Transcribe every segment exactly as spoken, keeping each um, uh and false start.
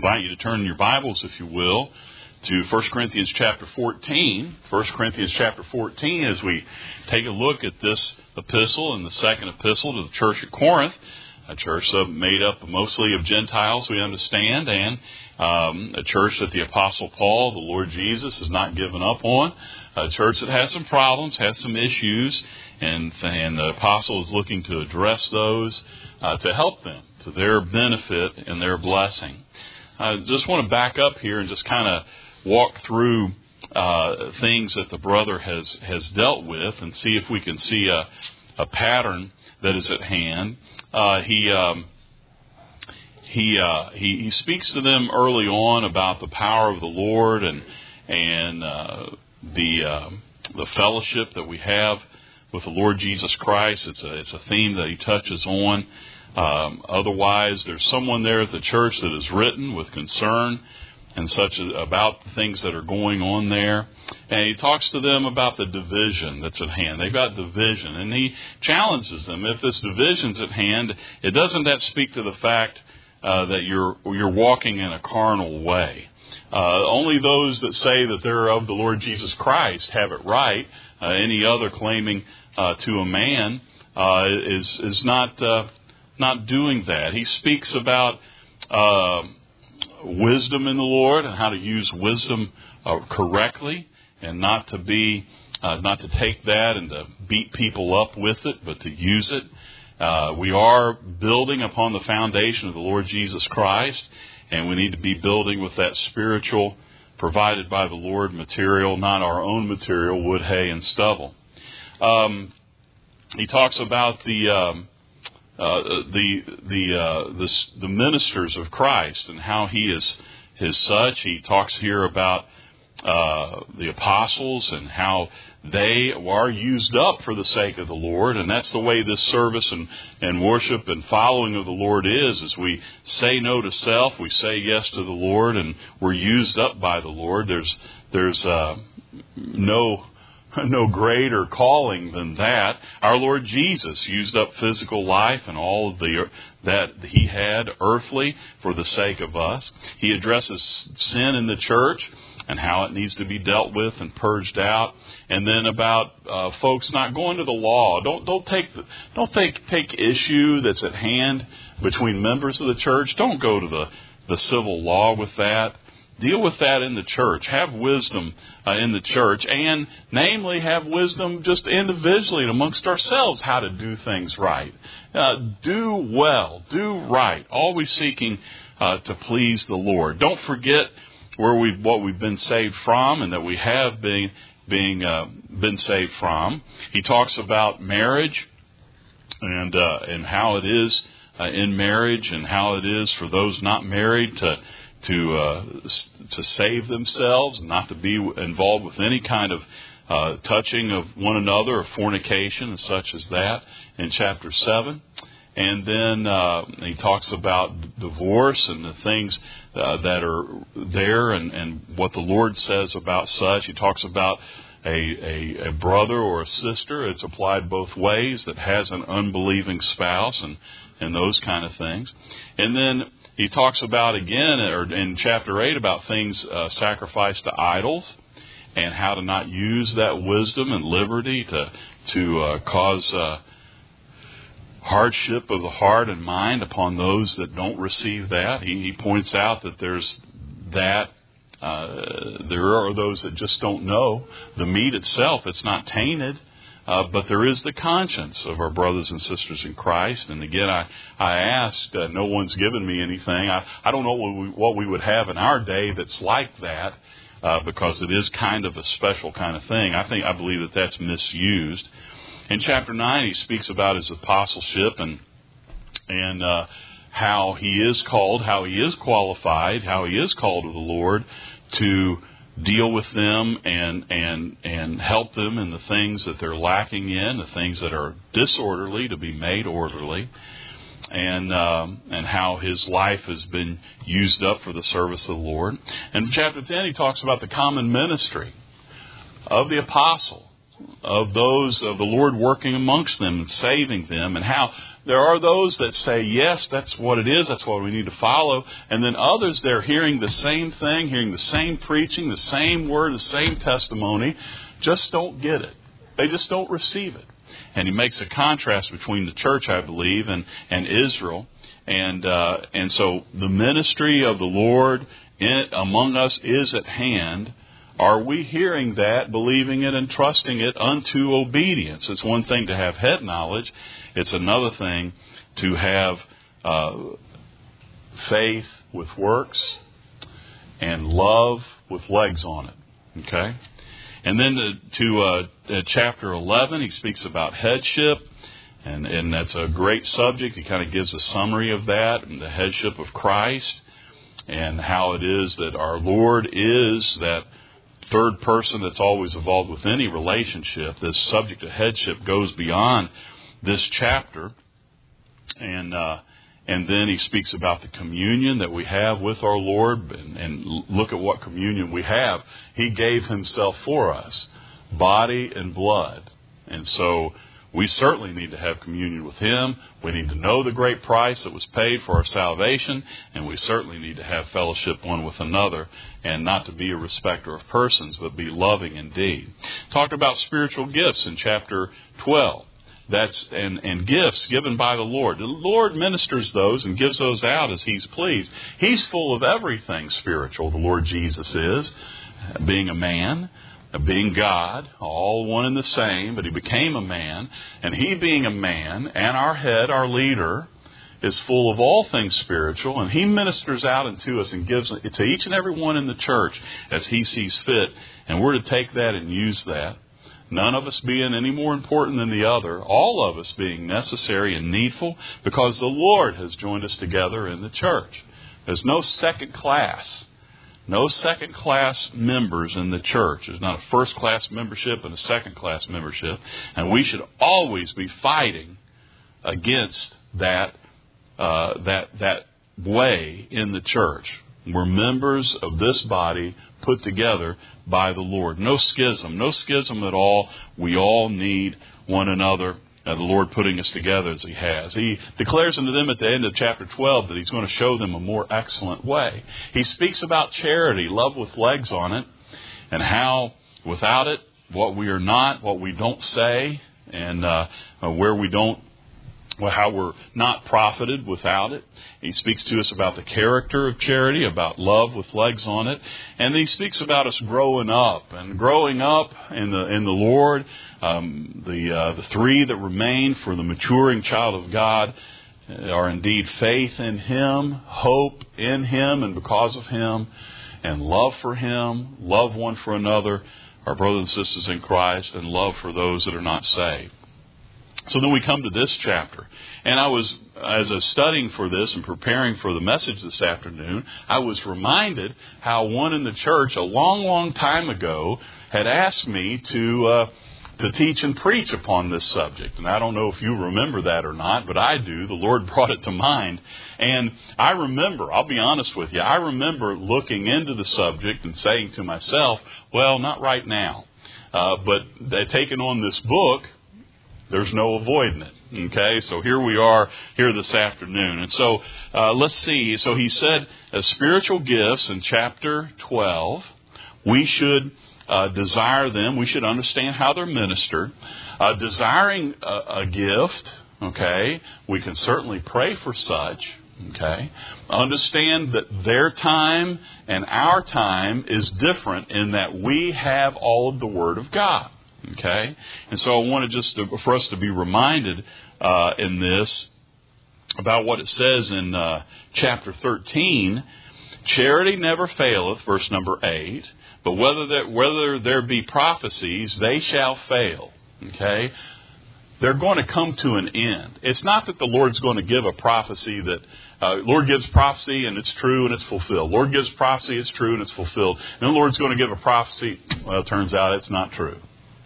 invite you to turn in your Bibles, if you will, to First Corinthians chapter fourteen. First Corinthians chapter fourteen, as we take a look at this epistle and the second epistle to the church at Corinth, a church made up mostly of Gentiles, we understand, and um, a church that the Apostle Paul, the Lord Jesus, has not given up on. A church that has some problems, has some issues, and, and the Apostle is looking to address those uh, to help them, to their benefit and their blessing. I just want to back up here and just kind of walk through uh, things that the brother has, has dealt with and see if we can see a, a pattern that is at hand. Uh, he um, he, uh, he he speaks to them early on about the power of the Lord and and uh, the uh, the fellowship that we have with the Lord Jesus Christ. It's a it's a theme that he touches on. Um, otherwise, there's someone there at the church that is written with concern and such as, about the things that are going on there. And he talks to them about the division that's at hand. They've got division, and he challenges them. If this division's at hand, it doesn't that speak to the fact uh, that you're you're walking in a carnal way. Uh, only those that say that they're of the Lord Jesus Christ have it right. Uh, any other claiming uh, to a man uh, is is not uh, not doing that. He speaks about uh, wisdom in the Lord and how to use wisdom uh, correctly, and not to be uh, not to take that and to beat people up with it, but to use it. Uh, we are building upon the foundation of the Lord Jesus Christ, and we need to be building with that spiritual, provided by the Lord material, not our own material, wood, hay, and stubble. Um, he talks about the um, uh, the the, uh, the the ministers of Christ and how he is his such. He talks here about uh, the apostles and how they are used up for the sake of the Lord, and that's the way this service and, and worship and following of the Lord is, is we say no to self, we say yes to the Lord, and we're used up by the Lord. There's there's uh, no no greater calling than that. Our Lord Jesus used up physical life and all of the that he had earthly for the sake of us. He addresses sin in the church and how it needs to be dealt with and purged out. And then about uh, folks not going to the law. Don't don't take the, don't take take issue that's at hand between members of the church. Don't go to the, the civil law with that. Deal with that in the church. Have wisdom uh, in the church, and namely have wisdom just individually and amongst ourselves how to do things right. Uh, do well, do right, always seeking uh, to please the Lord. Don't forget where we what we've been saved from, and that we have been being uh, been saved from. He talks about marriage and uh, and how it is uh, in marriage, and how it is for those not married to to uh, to save themselves, not to be involved with any kind of uh, touching of one another or fornication and such as that in chapter seven. And then uh, he talks about divorce and the things uh, that are there, and, and what the Lord says about such. He talks about a, a, a brother or a sister. It's applied both ways, that has an unbelieving spouse, and, and those kind of things. And then he talks about again, or in chapter eight, about things uh, sacrificed to idols, and how to not use that wisdom and liberty to to uh, cause uh, hardship of the heart and mind upon those that don't receive that. He, he points out that there's that. Uh, there are those that just don't know the meat itself. It's not tainted. Uh, but there is the conscience of our brothers and sisters in Christ. And again, I, I asked, uh, no one's given me anything. I, I don't know what we, what we would have in our day that's like that, uh, because it is kind of a special kind of thing. I think, I believe that that's misused. In chapter nine, he speaks about his apostleship and, and, uh, how he is called, how he is qualified, how he is called of the Lord to deal with them and and and help them in the things that they're lacking in, the things that are disorderly to be made orderly, and um, and how his life has been used up for the service of the Lord. And in chapter ten, he talks about the common ministry of the apostle, of those of the Lord working amongst them and saving them, and how there are those that say, yes, that's what it is, that's what we need to follow, and then others, they're hearing the same thing, hearing the same preaching, the same word, the same testimony, just don't get it. They just don't receive it. And he makes a contrast between the church, I believe, and, and Israel. And uh, and so the ministry of the Lord in, among us is at hand. Are we hearing that, believing it, and trusting it unto obedience? It's one thing to have head knowledge. It's another thing to have uh, faith with works and love with legs on it. Okay? And then to, to uh, chapter eleven, he speaks about headship. And, and that's a great subject. He kind of gives a summary of that and the headship of Christ and how it is that our Lord is that third person that's always involved with any relationship. This subject of headship goes beyond this chapter. And uh, and then he speaks about the communion that we have with our Lord. And, and look at what communion we have. He gave himself for us, body and blood. And so we certainly need to have communion with him. We need to know the great price that was paid for our salvation. And we certainly need to have fellowship one with another, and not to be a respecter of persons, but be loving indeed. Talked about spiritual gifts in chapter twelve. That's and, and gifts given by the Lord. The Lord ministers those and gives those out as he's pleased. He's full of everything spiritual, the Lord Jesus is, being a man, being God, all one and the same, but he became a man. And he being a man and our head, our leader, is full of all things spiritual. And he ministers out unto us and gives it to each and every one in the church as he sees fit. And we're to take that and use that. None of us being any more important than the other. All of us being necessary and needful because the Lord has joined us together in the church. There's no second class. No second-class members in the church. There's not a first-class membership and a second-class membership. And we should always be fighting against that uh, that that way in the church. We're members of this body put together by the Lord. No schism. No schism at all. We all need one another. Uh, the Lord putting us together as he has. He declares unto them at the end of chapter twelve that he's going to show them a more excellent way. He speaks about charity, love with legs on it, and how without it, what we are not, what we don't say, and uh, where we don't, well, how we're not profited without it. He speaks to us about the character of charity, about love with legs on it. And he speaks about us growing up and growing up in the in the Lord. Um, the uh, the three that remain for the maturing child of God are indeed faith in him, hope in him and because of him, and love for him, love one for another, our brothers and sisters in Christ, and love for those that are not saved. So then we come to this chapter. And I was, as I was studying for this and preparing for the message this afternoon, I was reminded how one in the church a long, long time ago had asked me to uh, to teach and preach upon this subject. And I don't know if you remember that or not, but I do. The Lord brought it to mind. And I remember, I'll be honest with you, I remember looking into the subject and saying to myself, well, not right now. Uh, but they're taking on this book. There's no avoiding it. Okay, so here we are here this afternoon. And so uh, let's see. So he said uh, spiritual gifts in chapter twelve. We should uh, desire them. We should understand how they're ministered. Uh, desiring a, a gift, okay, we can certainly pray for such. Okay, understand that their time and our time is different in that we have all of the Word of God. Okay, and so I wanted just to, for us to be reminded uh, in this about what it says in uh, chapter thirteen. Charity never faileth, verse number eight. But whether there, whether there be prophecies, they shall fail. Okay, they're going to come to an end. It's not that the Lord's going to give a prophecy that uh, Lord gives prophecy and it's true and it's fulfilled. Lord gives prophecy, it's true and it's fulfilled. And the Lord's going to give a prophecy. Well, it turns out it's not true.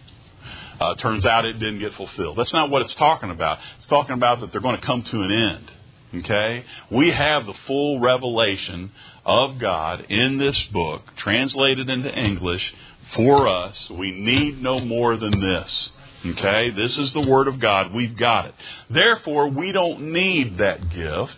Uh, turns out it didn't get fulfilled. That's not what it's talking about. It's talking about that they're going to come to an end. Okay? We have the full revelation of God in this book, translated into English for us. We need no more than this. Okay? This is the Word of God. We've got it. Therefore, we don't need that gift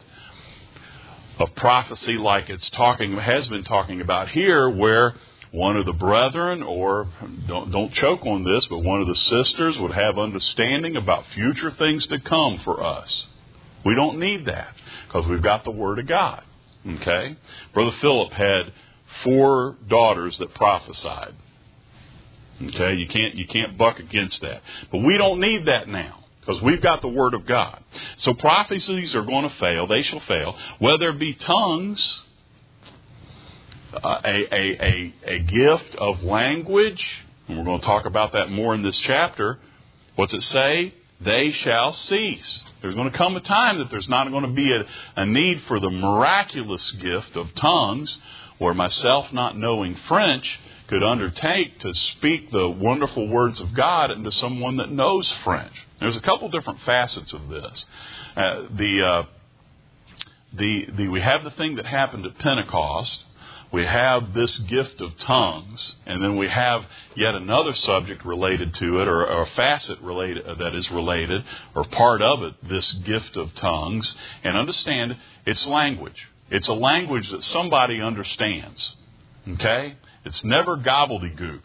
of prophecy like it's talking has been talking about here, where one of the brethren, or don't, don't choke on this, but one of the sisters would have understanding about future things to come for us. We don't need that because we've got the Word of God. Okay? Brother Philip had four daughters that prophesied. Okay? You can't, you can't buck against that. But we don't need that now, because we've got the Word of God. So prophecies are going to fail. They shall fail. Whether it be tongues, uh, a, a, a, a gift of language, and we're going to talk about that more in this chapter. What's it say? They shall cease. There's going to come a time that there's not going to be a, a need for the miraculous gift of tongues, where myself, not knowing French, could undertake to speak the wonderful words of God into someone that knows French. There's a couple different facets of this. Uh, the, uh, the, the, we have the thing that happened at Pentecost. We have this gift of tongues, and then we have yet another subject related to it, or, or a facet related that is related, or part of it, this gift of tongues. And understand, it's language. It's a language that somebody understands. Okay? It's never gobbledygook.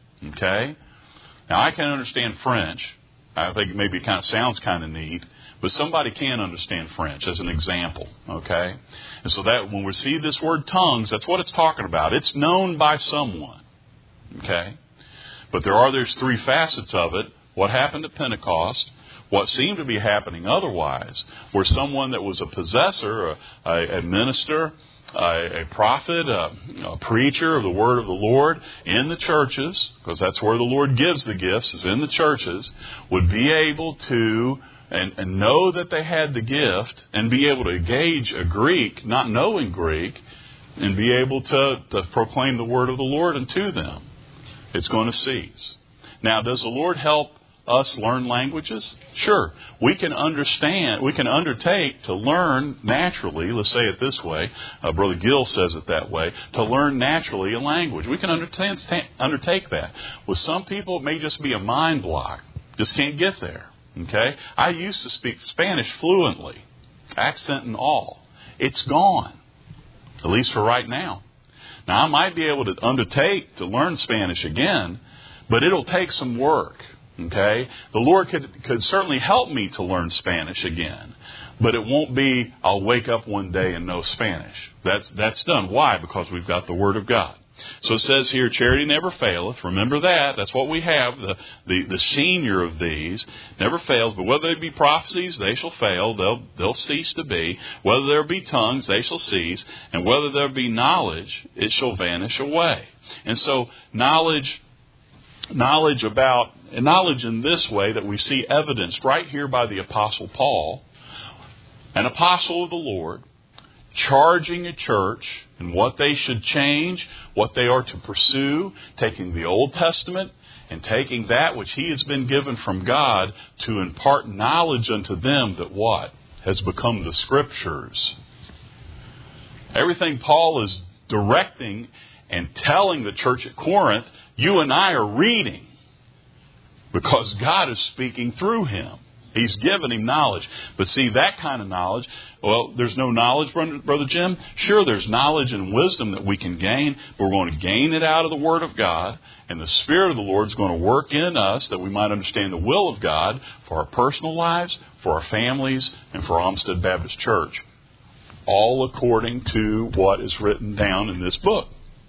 Okay? Now, I can understand French. I think maybe it kind of sounds kind of neat, but somebody can understand French as an example, okay? And so that when we see this word tongues, that's what it's talking about. It's known by someone, okay? But there are there's three facets of it. What happened at Pentecost, what seemed to be happening otherwise, where someone that was a possessor, a, a, a minister, A, a prophet, a, a preacher of the word of the Lord in the churches, because that's where the Lord gives the gifts, is in the churches, would be able to and, and know that they had the gift and be able to engage a Greek, not knowing Greek, and be able to, to proclaim the word of the Lord unto them. It's going to cease. Now, does the Lord help us learn languages? Sure. We can understand, we can undertake to learn naturally, let's say it this way, uh, Brother Gill says it that way, to learn naturally a language. We can undertake, undertake that. With some people, it may just be a mind block. Just can't get there. Okay? I used to speak Spanish fluently, accent and all. It's gone, at least for right now. Now, I might be able to undertake to learn Spanish again, but it'll take some work. Okay? The Lord could, could certainly help me to learn Spanish again. But it won't be, I'll wake up one day and know Spanish. That's, that's done. Why? Because we've got the Word of God. So it says here, charity never faileth. Remember that. That's what we have. The, the, the senior of these never fails. But whether they be prophecies, they shall fail. They'll, they'll cease to be. Whether there be tongues, they shall cease. And whether there be knowledge, it shall vanish away. And so knowledge... Knowledge about, knowledge in this way that we see evidenced right here by the Apostle Paul, an apostle of the Lord, charging a church in what they should change, what they are to pursue, taking the Old Testament and taking that which he has been given from God to impart knowledge unto them that what? Has become the Scriptures. Everything Paul is directing and telling the church at Corinth, you and I are reading because God is speaking through him. He's given him knowledge. But see, that kind of knowledge, well, there's no knowledge, Brother Jim. Sure, there's knowledge and wisdom that we can gain, but we're going to gain it out of the Word of God, and the Spirit of the Lord is going to work in us that we might understand the will of God for our personal lives, for our families, and for Olmsted Baptist Church, all according to what is written down in this book.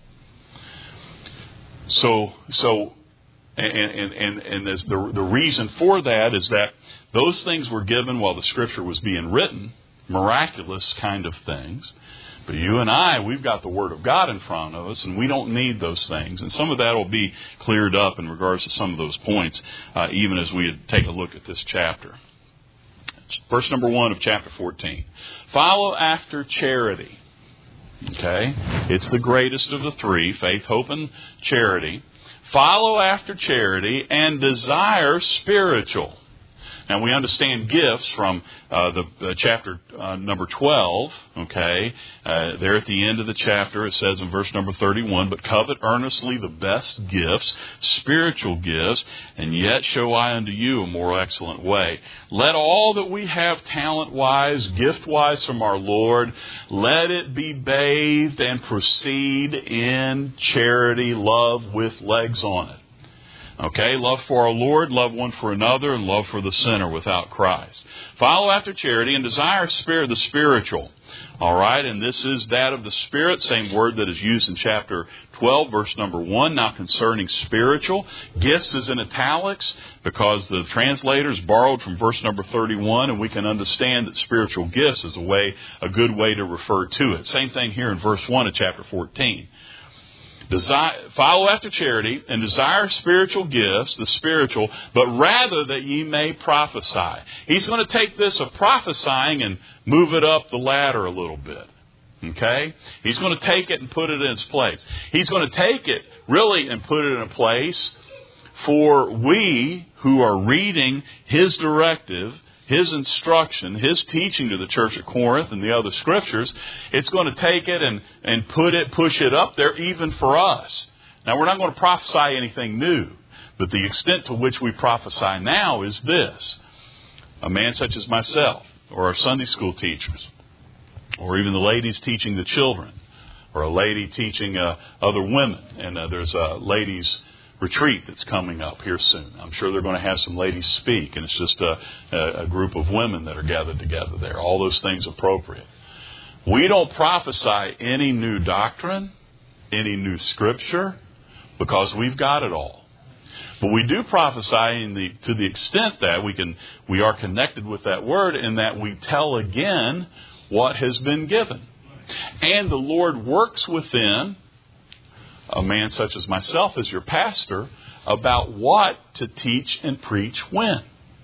So, so, and and and, and this, the the reason for that is that those things were given while the Scripture was being written, miraculous kind of things. But you and I, we've got the Word of God in front of us, and we don't need those things. And some of that will be cleared up in regards to some of those points, uh, even as we take a look at this chapter. Verse number one of chapter fourteen: follow after charity. Okay? It's the greatest of the three, faith, hope, and charity. Follow after charity and desire spiritual. Now, we understand gifts from uh, the uh, chapter uh, number twelve, okay? Uh, there at the end of the chapter, it says in verse number thirty-one, but covet earnestly the best gifts, spiritual gifts, and yet show I unto you a more excellent way. Let all that we have talent-wise, gift-wise from our Lord, let it be bathed and proceed in charity, love with legs on it. Okay, love for our Lord, love one for another, and love for the sinner without Christ. Follow after charity and desire spirit the spiritual. All right, and this is that of the Spirit, same word that is used in chapter twelve, verse number one. Now concerning spiritual, gifts is in italics because the translators borrowed from verse number thirty-one, and we can understand that spiritual gifts is a way, a good way to refer to it. Same thing here in verse one of chapter fourteen. Desire, follow after charity and desire spiritual gifts, the spiritual, but rather that ye may prophesy. He's going to take this of prophesying and move it up the ladder a little bit. Okay? He's going to take it and put it in its place. He's going to take it really and put it in a place for we who are reading His directive, His instruction, His teaching to the church at Corinth and the other scriptures. It's going to take it and, and put it, push it up there even for us. Now, we're not going to prophesy anything new, but the extent to which we prophesy now is this. A man such as myself, or our Sunday school teachers, or even the ladies teaching the children, or a lady teaching uh, other women, and uh, there's a ladies' retreat that's coming up here soon. I'm sure they're going to have some ladies speak, and it's just a, a, a group of women that are gathered together there. All those things appropriate. We don't prophesy any new doctrine, any new scripture, because we've got it all. But we do prophesy in the, to the extent that we can, we are connected with that word, in that we tell again what has been given. And the Lord works within a man such as myself as your pastor about what to teach and preach when.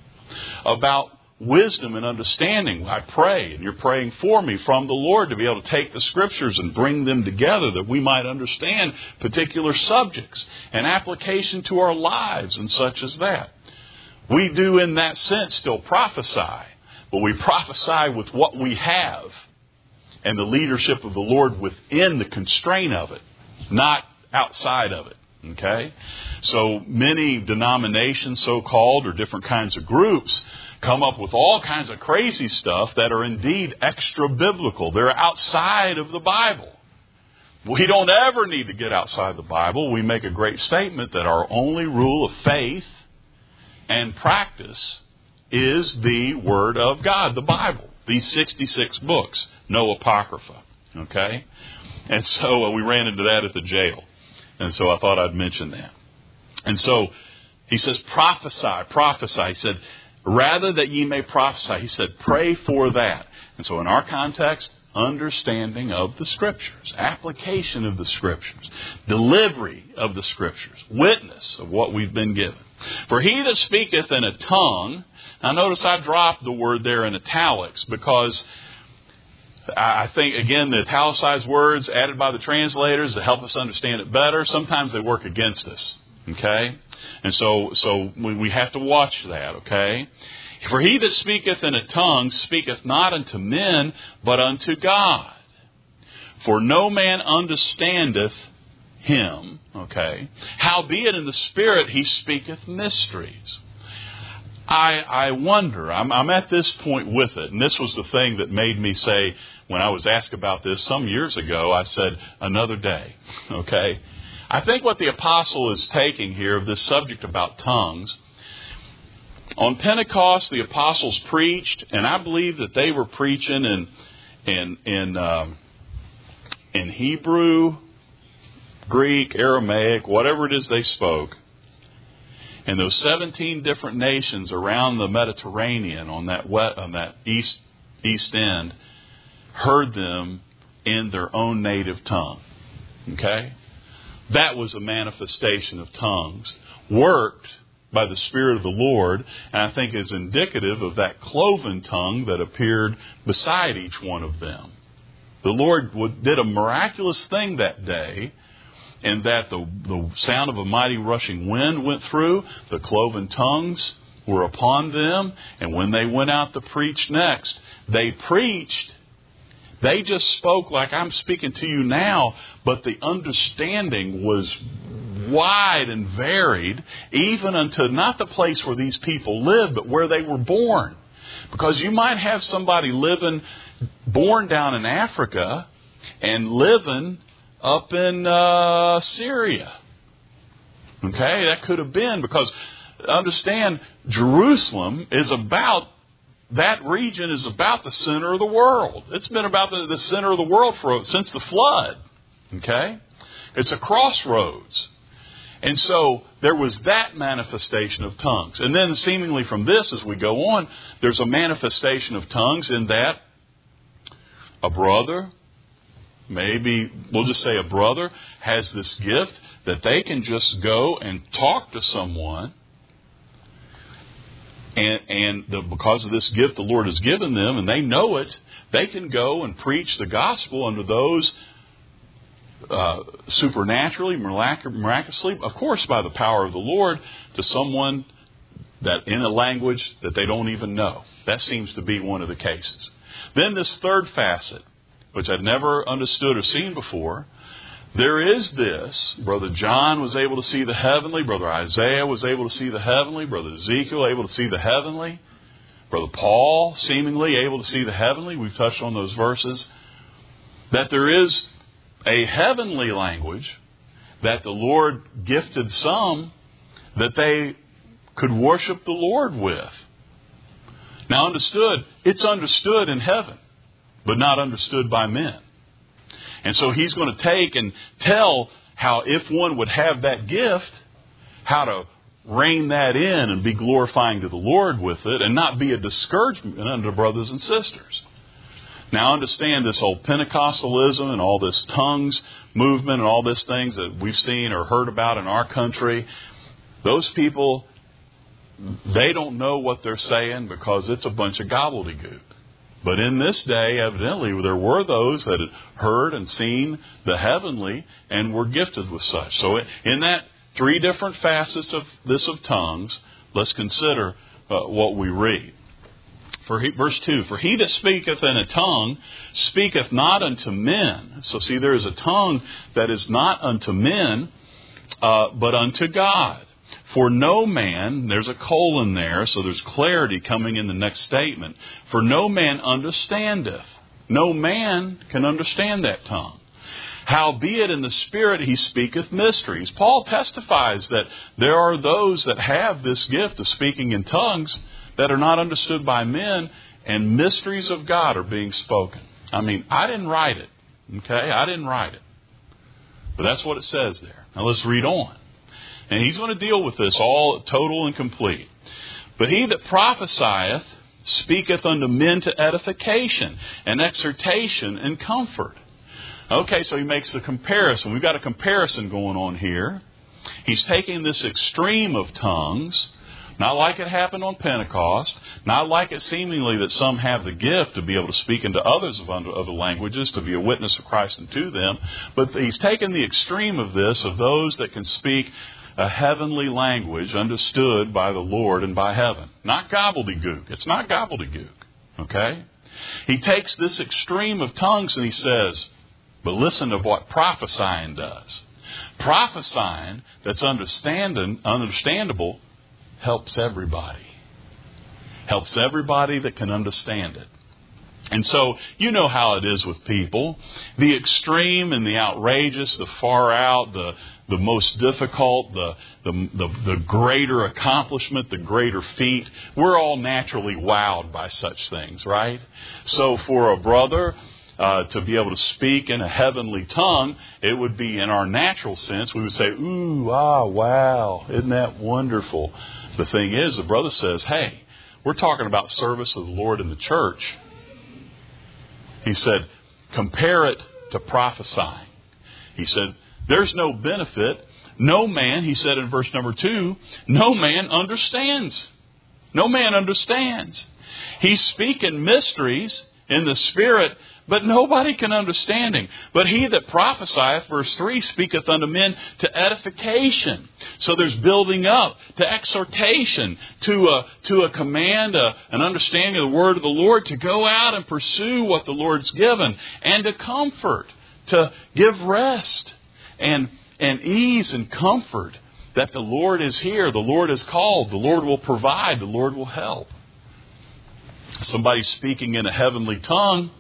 About wisdom and understanding. I pray, and you're praying for me from the Lord to be able to take the scriptures and bring them together that we might understand particular subjects and application to our lives and such as that. We do in that sense still prophesy, but we prophesy with what we have and the leadership of the Lord within the constraint of it, not outside of it. Okay? So many denominations, so-called, or different kinds of groups come up with all kinds of crazy stuff that are indeed extra-biblical. They're outside of the Bible. We don't ever need to get outside the Bible. We make a great statement that our only rule of faith and practice is the Word of God, the Bible. These sixty-six books, no apocrypha. Okay? And so uh, we ran into that at the jail. And so I thought I'd mention that. And so he says, prophesy, prophesy. He said, rather that ye may prophesy. He said, pray for that. And so in our context, understanding of the Scriptures, application of the Scriptures, delivery of the Scriptures, witness of what we've been given. For he that speaketh in a tongue, now notice I dropped the word there in italics because I think, again, the italicized words added by the translators to help us understand it better, sometimes they work against us. Okay? And so so we have to watch that, okay? For he that speaketh in a tongue speaketh not unto men, but unto God. For no man understandeth him, okay? Howbeit in the Spirit he speaketh mysteries. I, I wonder, I'm, I'm at this point with it, and this was the thing that made me say, when I was asked about this some years ago, I said, another day, okay? I think what the apostle is taking here of this subject about tongues, on Pentecost, the apostles preached, and I believe that they were preaching in, in, in, um, in Hebrew, Greek, Aramaic, whatever it is they spoke. And those seventeen different nations around the Mediterranean on that wet, on that east east end heard them in their own native tongue. Okay? That was a manifestation of tongues, worked by the Spirit of the Lord, and I think is indicative of that cloven tongue that appeared beside each one of them. The Lord did a miraculous thing that day, in that the, the sound of a mighty rushing wind went through, the cloven tongues were upon them. And when they went out to preach next, they preached. They just spoke like I'm speaking to you now, but the understanding was wide and varied, even unto not the place where these people lived, but where they were born. Because you might have somebody living, born down in Africa and living up in uh, Syria. Okay, that could have been, because understand, Jerusalem is about, that region is about the center of the world. It's been about the, the center of the world for since the flood. Okay, it's a crossroads. And so there was that manifestation of tongues. And then seemingly from this, as we go on, there's a manifestation of tongues in that a brother, maybe we'll just say a brother, has this gift that they can just go and talk to someone. And, and the, because of this gift the Lord has given them, and they know it, they can go and preach the gospel unto those Uh, supernaturally, mirac- miraculously, of course by the power of the Lord, to someone that in a language that they don't even know. That seems to be one of the cases. Then this third facet, which I'd never understood or seen before, there is this. Brother John was able to see the heavenly. Brother Isaiah was able to see the heavenly. Brother Ezekiel able to see the heavenly. Brother Paul seemingly able to see the heavenly. We've touched on those verses. That there is a heavenly language that the Lord gifted some that they could worship the Lord with. Now understood, it's understood in heaven, but not understood by men. And so he's going to take and tell how, if one would have that gift, how to rein that in and be glorifying to the Lord with it and not be a discouragement unto brothers and sisters. Now understand this whole Pentecostalism and all this tongues movement and all these things that we've seen or heard about in our country. Those people, they don't know what they're saying because it's a bunch of gobbledygook. But in this day, evidently, there were those that had heard and seen the heavenly and were gifted with such. So in that three different facets of this of tongues, let's consider uh, what we read. For he, verse two, for he that speaketh in a tongue speaketh not unto men. So see, there is a tongue that is not unto men, uh, but unto God. For no man, there's a colon there, so there's clarity coming in the next statement. For no man understandeth. No man can understand that tongue. Howbeit in the Spirit he speaketh mysteries. Paul testifies that there are those that have this gift of speaking in tongues that are not understood by men, and mysteries of God are being spoken. I mean, I didn't write it. Okay, I didn't write it. But that's what it says there. Now let's read on. And he's going to deal with this all total and complete. But he that prophesieth speaketh unto men to edification and exhortation and comfort. Okay, so he makes the comparison. We've got a comparison going on here. He's taking this extreme of tongues, not like it happened on Pentecost, not like it seemingly that some have the gift to be able to speak into others of other languages, to be a witness of Christ unto them. But he's taken the extreme of this, of those that can speak a heavenly language understood by the Lord and by heaven. Not gobbledygook. It's not gobbledygook. Okay? He takes this extreme of tongues and he says, but listen to what prophesying does. Prophesying that's understanding, understandable helps everybody. Helps everybody that can understand it. And so, you know how it is with people. The extreme and the outrageous, the far out, the, the most difficult, the, the, the, the greater accomplishment, the greater feat. We're all naturally wowed by such things, right? So for a brother uh, to be able to speak in a heavenly tongue, it would be in our natural sense. We would say, ooh, ah, wow, isn't that wonderful? The thing is, the brother says, hey, we're talking about service of the Lord in the church. He said, compare it to prophesying. He said, there's no benefit. No man, he said in verse number two, no man understands. No man understands. He's speaking mysteries in the Spirit, but nobody can understand him. But he that prophesieth, verse three, speaketh unto men to edification. So there's building up, to exhortation, to a, to a command, a, an understanding of the word of the Lord, to go out and pursue what the Lord's given, and to comfort, to give rest and, and ease and comfort that the Lord is here, the Lord is called, the Lord will provide, the Lord will help. Somebody speaking in a heavenly tongue.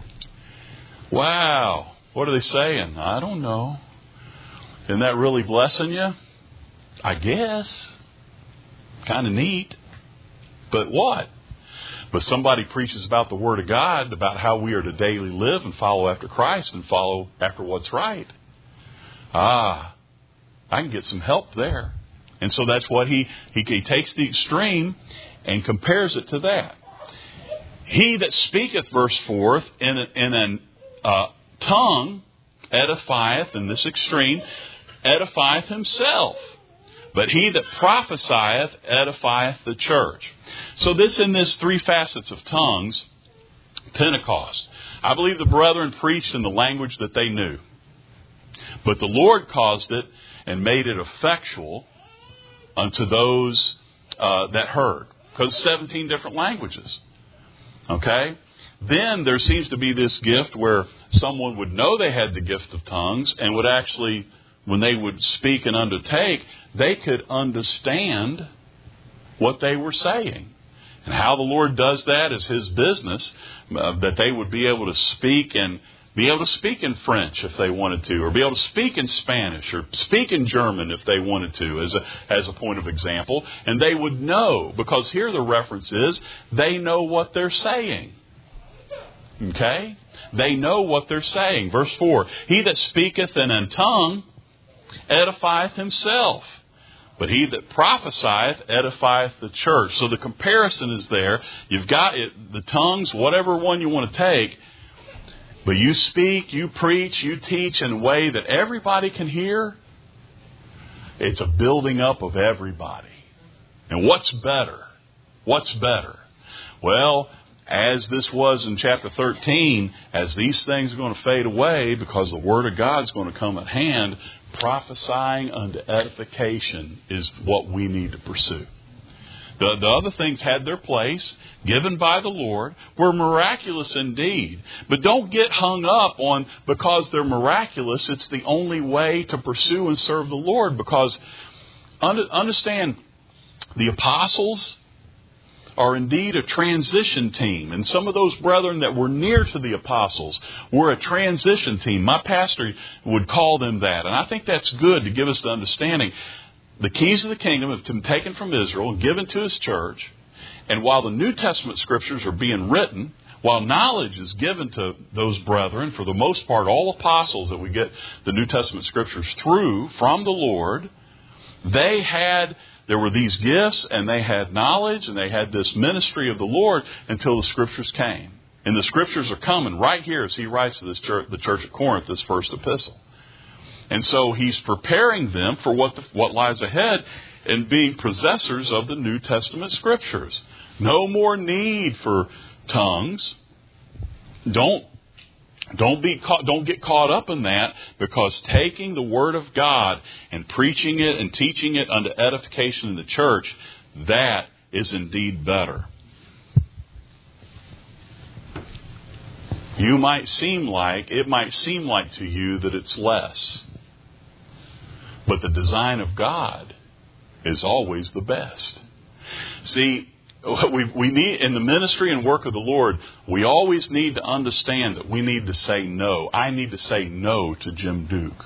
Wow, what are they saying? I don't know. Isn't that really blessing you? I guess. Kind of neat. But what? But somebody preaches about the Word of God, about how we are to daily live and follow after Christ and follow after what's right. Ah, I can get some help there. And so that's what he, he, he takes the extreme and compares it to that. He that speaketh, verse four, in, a, in an uh, tongue edifieth, in this extreme, edifieth himself. But he that prophesieth edifieth the church. So this in this three facets of tongues, Pentecost. I believe the brethren preached in the language that they knew. But the Lord caused it and made it effectual unto those uh, that heard. Because seventeen different languages. Okay? Then there seems to be this gift where someone would know they had the gift of tongues and would actually, when they would speak and undertake, they could understand what they were saying. And how the Lord does that is His business, uh, that they would be able to speak and be able to speak in French if they wanted to, or be able to speak in Spanish, or speak in German if they wanted to, as a, as a point of example. And they would know, because here the reference is, they know what they're saying. Okay? They know what they're saying. Verse four, he that speaketh in a tongue edifieth himself, but he that prophesieth edifieth the church. So the comparison is there. You've got it, the tongues, whatever one you want to take, but you speak, you preach, you teach in a way that everybody can hear. It's a building up of everybody. And what's better? What's better? Well, as this was in chapter thirteen, as these things are going to fade away because the Word of God is going to come at hand, prophesying unto edification is what we need to pursue. The, the other things had their place, given by the Lord, were miraculous indeed. But don't get hung up on because they're miraculous, it's the only way to pursue and serve the Lord. Because understand, the apostles are indeed a transition team. And some of those brethren that were near to the apostles were a transition team. My pastor would call them that. And I think that's good to give us the understanding. The keys of the kingdom have been taken from Israel and given to His church. And while the New Testament scriptures are being written, while knowledge is given to those brethren, for the most part, all apostles that we get the New Testament scriptures through from the Lord, they had, there were these gifts and they had knowledge and they had this ministry of the Lord until the scriptures came. And the scriptures are coming right here as he writes to this church, the church at Corinth, this first epistle. And so he's preparing them for what the, what lies ahead in being possessors of the New Testament scriptures. No more need for tongues. Don't don't be caught, don't get caught up in that, because taking the Word of God and preaching it and teaching it unto edification in the church, that is indeed better. You might seem like, it might seem like to you that it's less. But the design of God is always the best. See, we, we need, in the ministry and work of the Lord, we always need to understand that we need to say no. I need to say no to Jim Duke.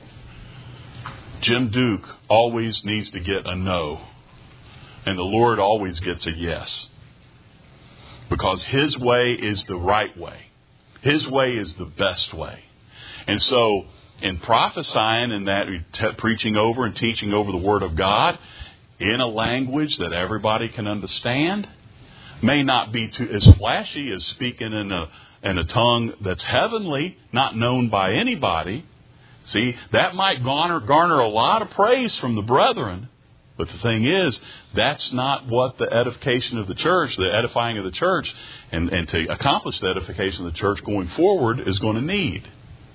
Jim Duke always needs to get a no. And the Lord always gets a yes. Because His way is the right way. His way is the best way. And so, in prophesying and that t- preaching over and teaching over the Word of God in a language that everybody can understand, may not be too as flashy as speaking in a in a tongue that's heavenly, not known by anybody. See, that might garner garner a lot of praise from the brethren, But the thing is, that's not what the edification of the church, the edifying of the church, and, and to accomplish the edification of the church going forward is going to need.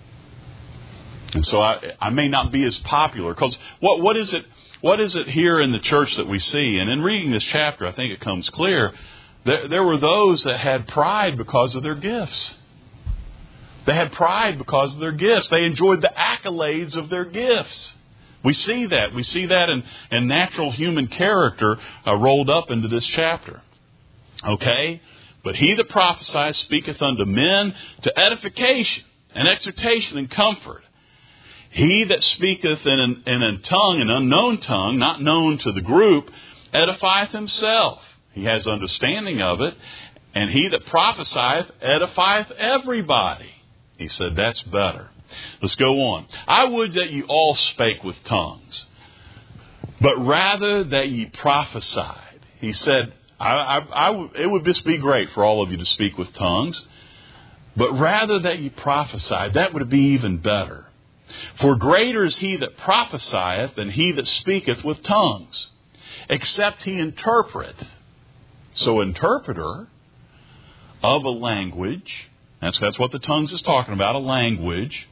And so I, I may not be as popular. Because what, what is it, what is it here in the church that we see? And in reading this chapter, I think it comes clear. There, there were those that had pride because of their gifts. They had pride because of their gifts. They enjoyed the accolades of their gifts. We see that. We see that in, in natural human character uh, rolled up into this chapter. Okay? But he that prophesieth speaketh unto men to edification and exhortation and comfort. He that speaketh in, an, in a tongue, an unknown tongue, not known to the group, edifieth himself. He has understanding of it. And he that prophesieth edifieth everybody. He said, that's better. Let's go on. I would that ye all spake with tongues, but rather that ye prophesied. He said, I, I, I, it would just be great for all of you to speak with tongues, but rather that ye prophesied. That would be even better. For greater is he that prophesieth than he that speaketh with tongues, except he interpret. So interpreter of a language, that's, that's what the tongues is talking about, a language.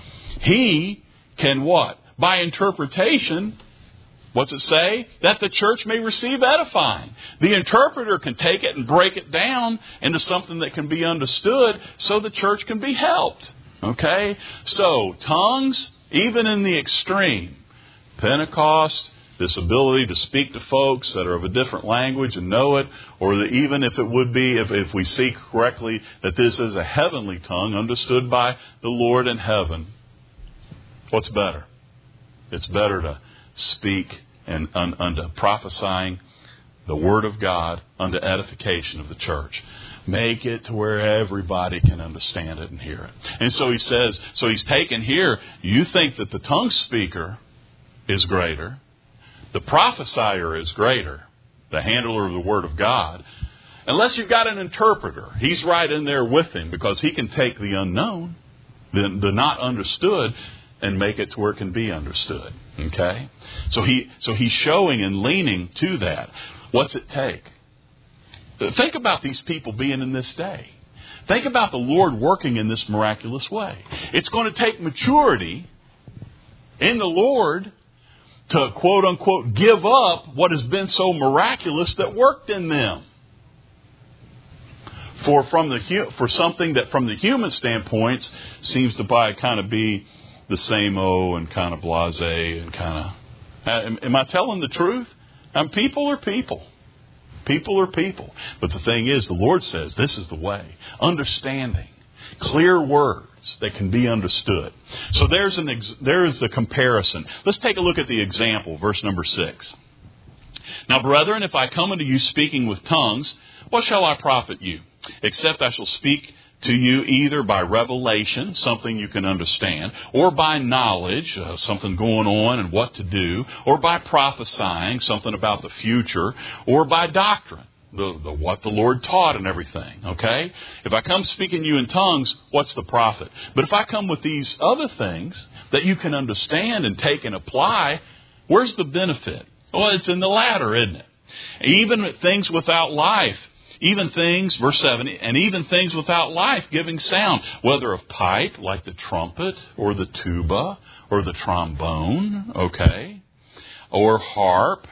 He can what? By interpretation, what's it say? That the church may receive edifying. The interpreter can take it and break it down into something that can be understood so the church can be helped. Okay? So, tongues, even in the extreme, Pentecost, this ability to speak to folks that are of a different language and know it, or that even if it would be, if, if we see correctly, that this is a heavenly tongue understood by the Lord in heaven. What's better? It's better to speak and un, unto prophesying the Word of God unto edification of the church. Make it to where everybody can understand it and hear it. And so he says, so he's taken here, you think that the tongue speaker is greater, the prophesier is greater, the handler of the Word of God, unless you've got an interpreter. He's right in there with him because he can take the unknown, the, the not understood, and make it to where it can be understood. Okay? So he so he's showing and leaning to that. What's it take? Think about these people being in this day. Think about the Lord working in this miraculous way. It's going to take maturity in the Lord to, quote unquote, give up what has been so miraculous that worked in them. For from the for something that from the human standpoint seems to by kind of be the same-o and kind of blasé and kind of... Am, am I telling the truth? Um, people are people. People are people. But the thing is, the Lord says this is the way. Understanding. Clear words that can be understood. So there's an ex- there is the comparison. Let's take a look at the example, verse number six. Now, brethren, if I come unto you speaking with tongues, what shall I profit you? Except I shall speak to you either by revelation, something you can understand, or by knowledge, uh, something going on and what to do, or by prophesying, something about the future, or by doctrine, the, the what the Lord taught and everything. Okay? If I come speaking to you in tongues, what's the profit? But if I come with these other things that you can understand and take and apply, where's the benefit? Well, it's in the latter, isn't it? Even things without life. Even things, verse seven, and even things without life giving sound, whether of pipe, like the trumpet, or the tuba, or the trombone, okay, or harp,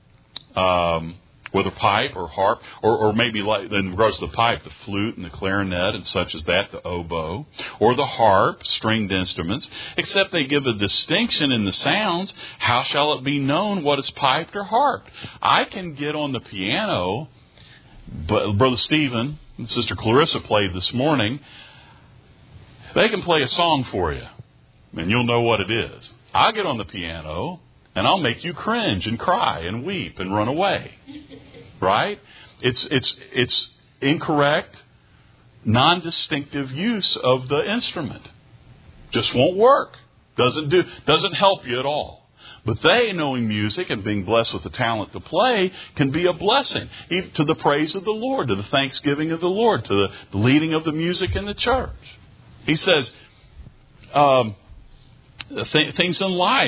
um, whether pipe or harp, or, or maybe like, in regards to the pipe, the flute and the clarinet and such as that, the oboe, or the harp, stringed instruments, except they give a distinction in the sounds, how shall it be known what is piped or harped? I can get on the piano. But Brother Stephen and Sister Clarissa played this morning. They can play a song for you, and you'll know what it is. I'll get on the piano, and I'll make you cringe and cry and weep and run away. Right? It's it's it's incorrect, non-distinctive use of the instrument. Just won't work. Doesn't do doesn't help you at all. But they, knowing music and being blessed with the talent to play, can be a blessing even to the praise of the Lord, to the thanksgiving of the Lord, to the, the leading of the music in the church. He says, um, th- things in life,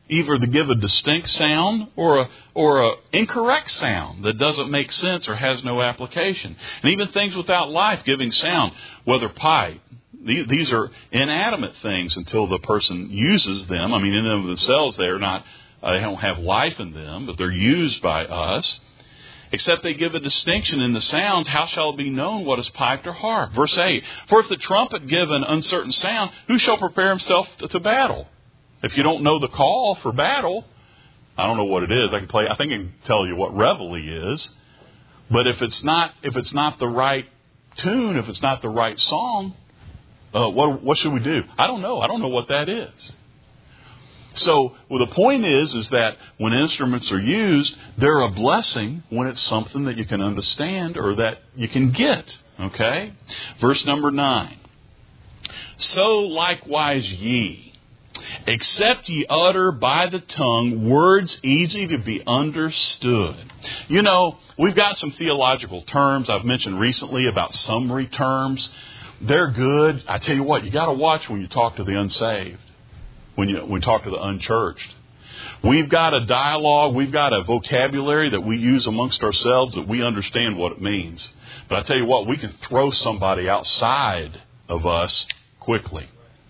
either to give a distinct sound or a or a incorrect sound that doesn't make sense or has no application. And even things without life giving sound, whether pipe. These are inanimate things until the person uses them. I mean, in and of themselves, they're not, uh, they don't have life in them, but they're used by us. Except they give a distinction in the sounds, how shall it be known what is piped or harp? Verse eight, for if the trumpet give an uncertain sound, who shall prepare himself to, to battle? If you don't know the call for battle, I don't know what it is. I can play, I think I can tell you what reveille is. But if it's not, if it's not the right tune, if it's not the right song, Uh, what what should we do? I don't know. I don't know what that is. So well, the point is, is that when instruments are used, they're a blessing when it's something that you can understand or that you can get. Okay? Verse number nine. So likewise ye, except ye utter by the tongue words easy to be understood. You know, we've got some theological terms I've mentioned recently about summary terms. They're good. I tell you what, you got to watch when you talk to the unsaved, when you when you talk to the unchurched. We've got a dialogue, we've got a vocabulary that we use amongst ourselves that we understand what it means. But I tell you what, we can throw somebody outside of us quickly.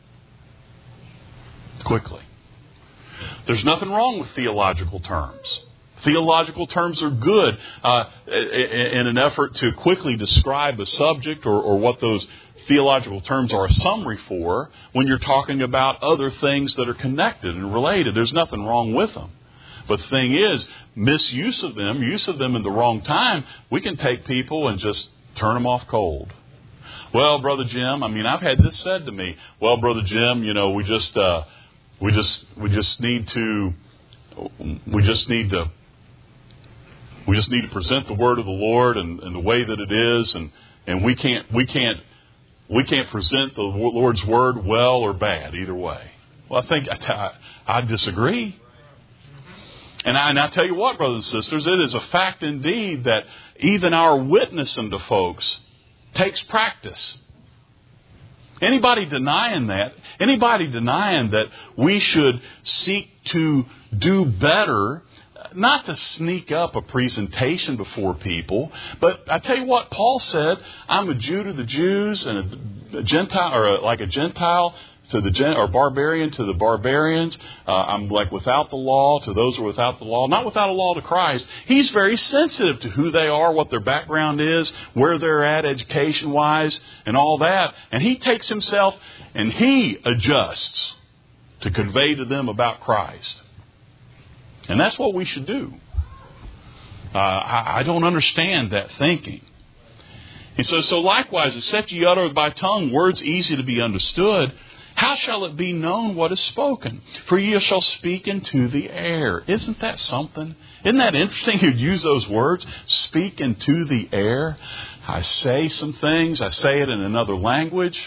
Quickly. There's nothing wrong with theological terms. Theological terms are good uh, in an effort to quickly describe a subject or, or what those theological terms are a summary for when you're talking about other things that are connected and related. There's nothing wrong with them. But the thing is, misuse of them, use of them in the wrong time, we can take people and just turn them off cold. Well, Brother Jim, I mean, I've had this said to me. Well, Brother Jim, you know, we just, uh, we just, we just need to, we just need to, we just need to present the word of the Lord and, and the way that it is, and, and we can't, we can't, we can't present the Lord's word well or bad either way. Well, I think I, I disagree. And I, and I tell you what, brothers and sisters, it is a fact indeed that even our witnessing to folks takes practice. Anybody denying that, anybody denying that we should seek to do better, not to sneak up a presentation before people, but I tell you what, Paul said, I'm a Jew to the Jews and a Gentile, or a, like a Gentile to the Gen, or barbarian to the barbarians. Uh, I'm like without the law to those who are without the law, not without a law to Christ. He's very sensitive to who they are, what their background is, where they're at education-wise, and all that. And he takes himself and he adjusts to convey to them about Christ. And that's what we should do. Uh, I, I don't understand that thinking. And so, so likewise, except ye utter by tongue words easy to be understood, how shall it be known what is spoken? For ye shall speak into the air. Isn't that something? Isn't that interesting? You'd use those words, speak into the air. I say some things. I say it in another language.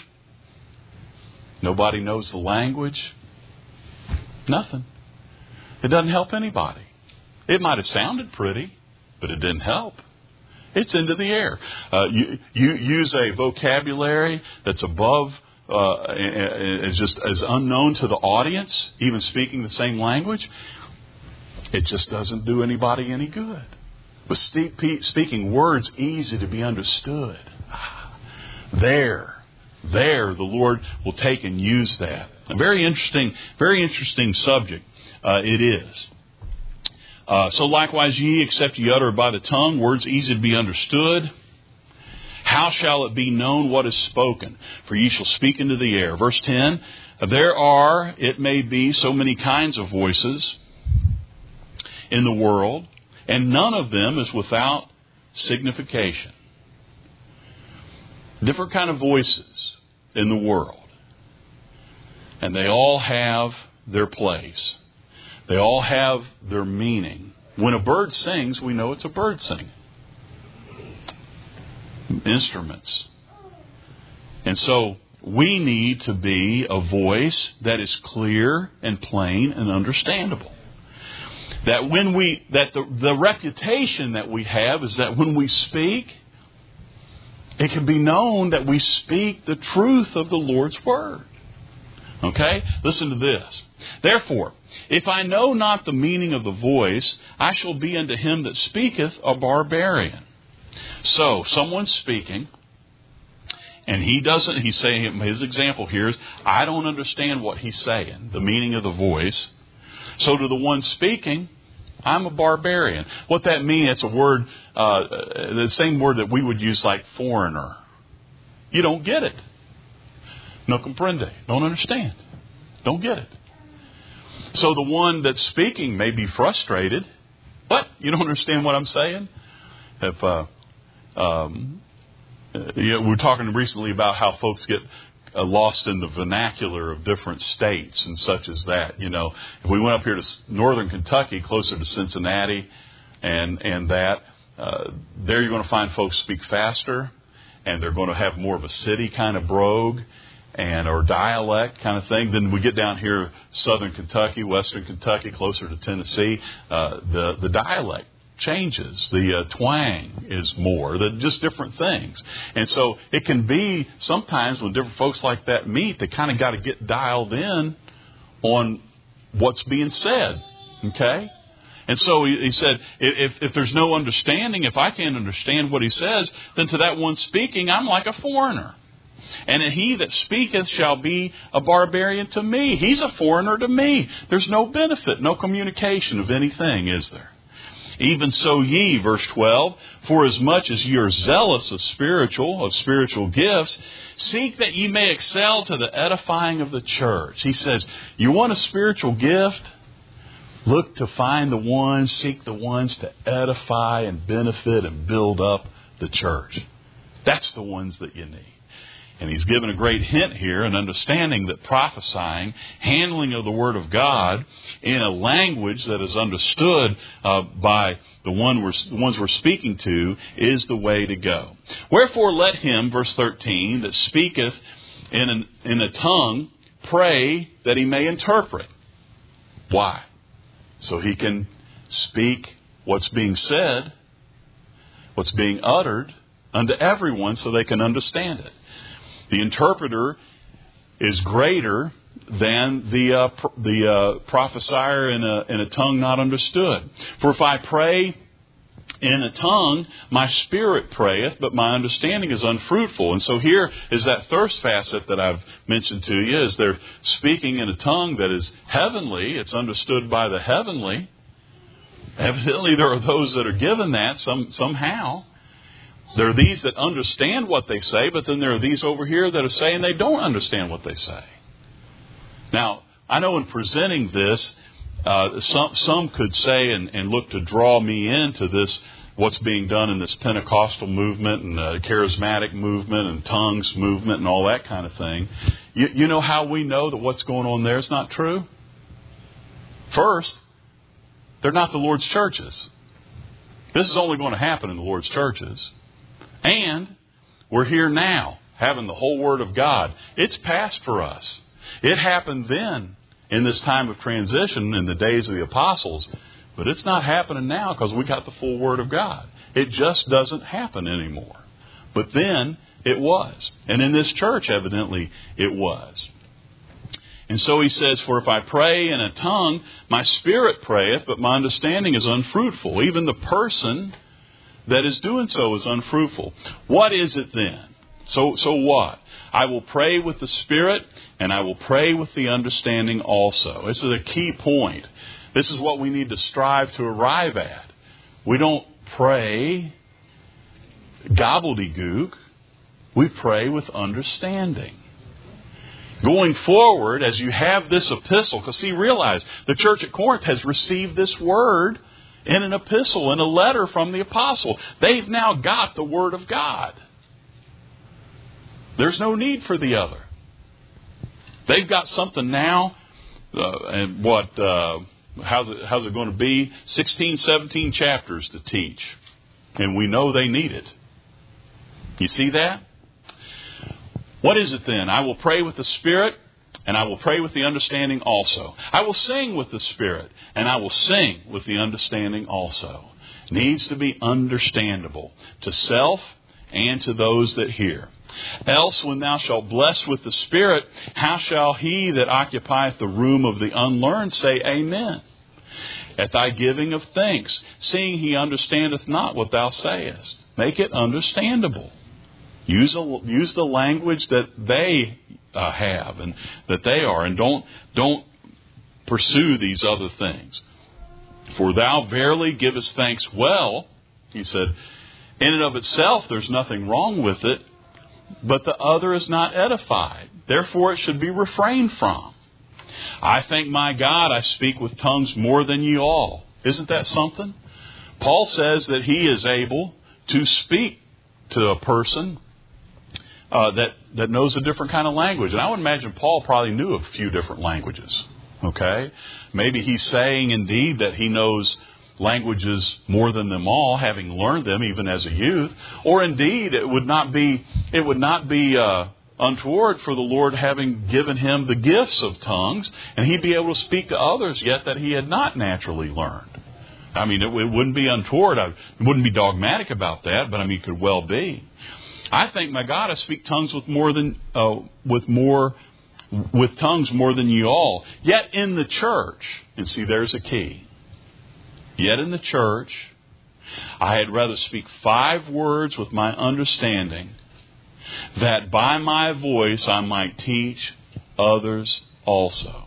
Nobody knows the language. Nothing. It doesn't help anybody. It might have sounded pretty, but it didn't help. It's into the air. Uh, you, you use a vocabulary that's above, uh, is just as unknown to the audience, even speaking the same language. It just doesn't do anybody any good. But speaking words easy to be understood, there, there, the Lord will take and use that. A very interesting, very interesting subject. Uh, it is. Uh, so likewise ye, except ye utter by the tongue, words easy to be understood. How shall it be known what is spoken? For ye shall speak into the air. Verse ten, there are, it may be, so many kinds of voices in the world, and none of them is without signification. Different kind of voices in the world. And they all have their place. They all have their meaning. When a bird sings, we know it's a bird singing. Instruments. And so we need to be a voice that is clear and plain and understandable. That when we, that the, the reputation that we have is that when we speak, it can be known that we speak the truth of the Lord's Word. Okay? Listen to this. Therefore, if I know not the meaning of the voice, I shall be unto him that speaketh a barbarian. So, someone's speaking, and he doesn't, he's saying, his example here is, I don't understand what he's saying, the meaning of the voice. So to the one speaking, I'm a barbarian. What that means, it's a word, uh, the same word that we would use like foreigner. You don't get it. No comprende. Don't understand. Don't get it. So the one that's speaking may be frustrated. What? You don't understand what I'm saying? If, uh, um, you know, we were talking recently about how folks get uh, lost in the vernacular of different states and such as that. You know, if we went up here to northern Kentucky, closer to Cincinnati, and and that, uh, there you're going to find folks speak faster, and they're going to have more of a city kind of brogue and or dialect kind of thing. Then we get down here, southern Kentucky, western Kentucky, closer to Tennessee, uh, the the dialect changes. The uh, twang is more. The, just different things. And so it can be sometimes when different folks like that meet, they kind of got to get dialed in on what's being said. Okay? And so he, he said, if, if there's no understanding, if I can't understand what he says, then to that one speaking, I'm like a foreigner. And he that speaketh shall be a barbarian to me. He's a foreigner to me. There's no benefit, no communication of anything, is there? Even so ye, verse twelve, for as much as ye are zealous of spiritual, of spiritual gifts, seek that ye may excel to the edifying of the church. He says, you want a spiritual gift? Look to find the ones, seek the ones to edify and benefit and build up the church. That's the ones that you need. And he's given a great hint here, an understanding that prophesying, handling of the Word of God in a language that is understood uh, by the, one we're, the ones we're speaking to is the way to go. Wherefore let him, verse thirteen, that speaketh in, an, in a tongue, pray that he may interpret. Why? So he can speak what's being said, what's being uttered unto everyone so they can understand it. The interpreter is greater than the uh, pr- the uh, prophesier in a in a tongue not understood. For if I pray in a tongue, my spirit prayeth, but my understanding is unfruitful. And so here is that thirst facet that I've mentioned to you, is they're speaking in a tongue that is heavenly. It's understood by the heavenly. Evidently, there are those that are given that some somehow. There are these that understand what they say, but then there are these over here that are saying they don't understand what they say. Now, I know in presenting this, uh, some some could say and, and look to draw me into this, what's being done in this Pentecostal movement and uh, charismatic movement and tongues movement and all that kind of thing. You, you know how we know that what's going on there is not true? First, they're not the Lord's churches. This is only going to happen in the Lord's churches. And we're here now, having the whole Word of God. It's past for us. It happened then, in this time of transition, in the days of the apostles. But it's not happening now because we got the full Word of God. It just doesn't happen anymore. But then it was. And in this church, evidently, it was. And so he says, for if I pray in a tongue, my spirit prayeth, but my understanding is unfruitful. Even the person that is doing so is unfruitful. What is it then? So, so what? I will pray with the Spirit, and I will pray with the understanding also. This is a key point. This is what we need to strive to arrive at. We don't pray gobbledygook. We pray with understanding. Going forward, as you have this epistle, because see, realize the church at Corinth has received this word in an epistle, in a letter from the apostle. They've now got the Word of God. There's no need for the other. They've got something now, uh, and what, uh, how's it, how's it going to be? sixteen, seventeen chapters to teach. And we know they need it. You see that? What is it then? I will pray with the Spirit, and I will pray with the understanding also. I will sing with the Spirit, and I will sing with the understanding also. It needs to be understandable to self and to those that hear. Else, when thou shalt bless with the Spirit, how shall he that occupieth the room of the unlearned say, Amen? At thy giving of thanks, seeing he understandeth not what thou sayest. Make it understandable. Use, a, use the language that they uh, have and that they are, and don't don't pursue these other things. For thou verily givest thanks well, he said, in and of itself there's nothing wrong with it, but the other is not edified. Therefore it should be refrained from. I thank my God I speak with tongues more than ye all. Isn't that something? Paul says that he is able to speak to a person uh, that, that knows a different kind of language. And I would imagine Paul probably knew a few different languages. Okay? Maybe he's saying indeed that he knows languages more than them all, having learned them even as a youth. Or indeed, it would not be it would not be uh, untoward for the Lord having given him the gifts of tongues, and he'd be able to speak to others yet that he had not naturally learned. I mean, it, it wouldn't be untoward. I wouldn't be dogmatic about that, but I mean, it could well be. I think, my God, I speak tongues with more than uh, with more with tongues more than you all. Yet in the church, and see, there's a key. Yet in the church, I had rather speak five words with my understanding, that by my voice I might teach others also.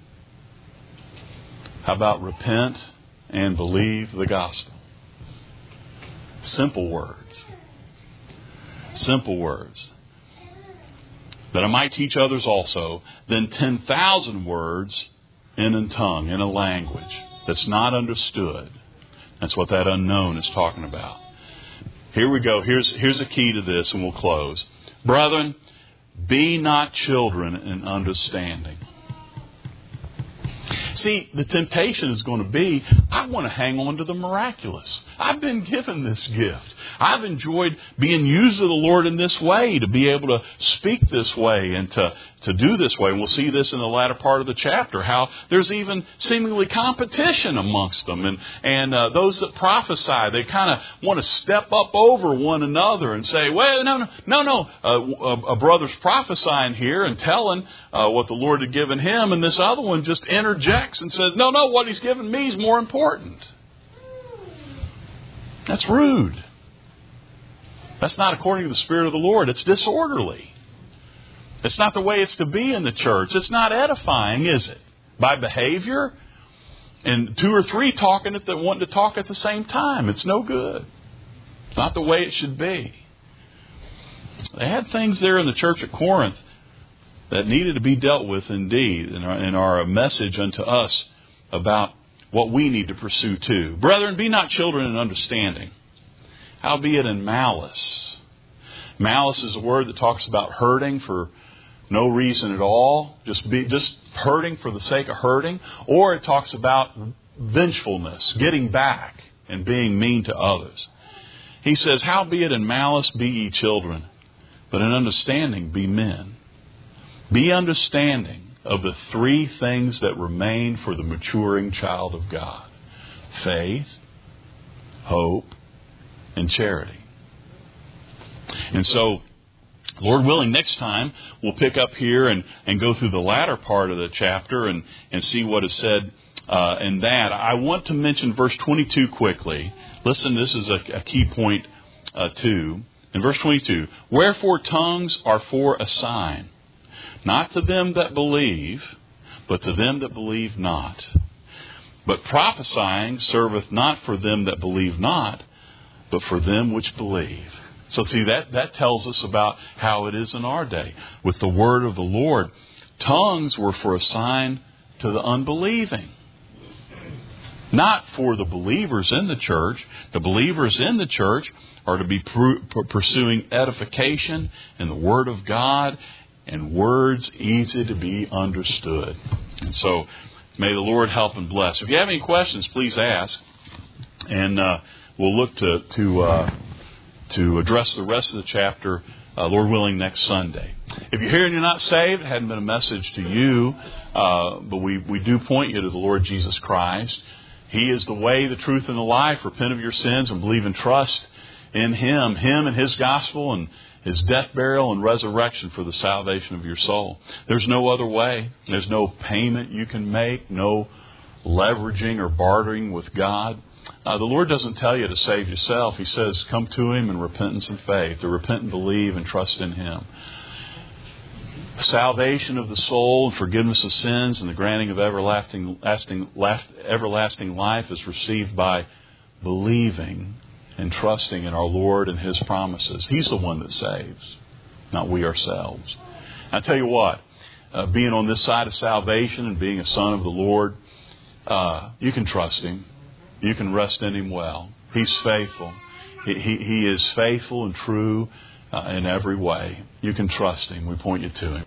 How about repent and believe the gospel? Simple words. Simple words. That I might teach others also, than ten thousand words in a tongue, in a language that's not understood. That's what that unknown is talking about. Here we go. Here's, here's a key to this, and we'll close. Brethren, be not children in understanding. See, the temptation is going to be, I want to hang on to the miraculous. I've been given this gift. I've enjoyed being used of the Lord in this way, to be able to speak this way and to, to do this way. And we'll see this in the latter part of the chapter, how there's even seemingly competition amongst them. And, and uh, those that prophesy, they kind of want to step up over one another and say, well, no, no, no, no. Uh, a, a brother's prophesying here and telling uh, what the Lord had given him, and this other one just interjects and says, no, no, what he's given me is more important. That's rude. That's not according to the Spirit of the Lord. It's disorderly. It's not the way it's to be in the church. It's not edifying, is it? By behavior and two or three talking at the wanting to talk at the same time. It's no good. It's not the way it should be. They had things there in the church at Corinth that needed to be dealt with indeed, and are, and are a message unto us about what we need to pursue too. Brethren, be not children in understanding, howbeit in malice. Malice is a word that talks about hurting for no reason at all, just be just hurting for the sake of hurting, or it talks about vengefulness, getting back and being mean to others. He says, howbeit in malice be ye children, but in understanding be men. Be understanding of the three things that remain for the maturing child of God: faith, hope, and charity. And so, Lord willing, next time we'll pick up here and, and go through the latter part of the chapter and, and see what is said uh, in that. I want to mention verse twenty-two quickly. Listen, this is a, a key point uh, too. In verse twenty-two, wherefore tongues are for a sign, not to them that believe, but to them that believe not. But prophesying serveth not for them that believe not, but for them which believe. So see, that, that tells us about how it is in our day. With the word of the Lord, tongues were for a sign to the unbelieving. Not for the believers in the church. The believers in the church are to be pr- pursuing edification in the Word of God, and words easy to be understood. And so, may the Lord help and bless. If you have any questions, please ask. And uh, we'll look to to uh, to address the rest of the chapter, uh, Lord willing, next Sunday. If you're here and you're not saved, it hadn't been a message to you, uh, but we, we do point you to the Lord Jesus Christ. He is the way, the truth, and the life. Repent of your sins and believe and trust in Him, Him and His gospel and His death, burial, and resurrection for the salvation of your soul. There's no other way. There's no payment you can make, no leveraging or bartering with God. Uh, the Lord doesn't tell you to save yourself. He says, come to Him in repentance and faith, to repent and believe and trust in Him. Salvation of the soul and forgiveness of sins and the granting of everlasting, lasting, everlasting life is received by believing and trusting in our Lord and His promises. He's the one that saves, not we ourselves. I tell you what, uh, being on this side of salvation and being a son of the Lord, uh, you can trust Him. You can rest in Him well. He's faithful. He, he, he is faithful and true uh, in every way. You can trust Him. We point you to Him.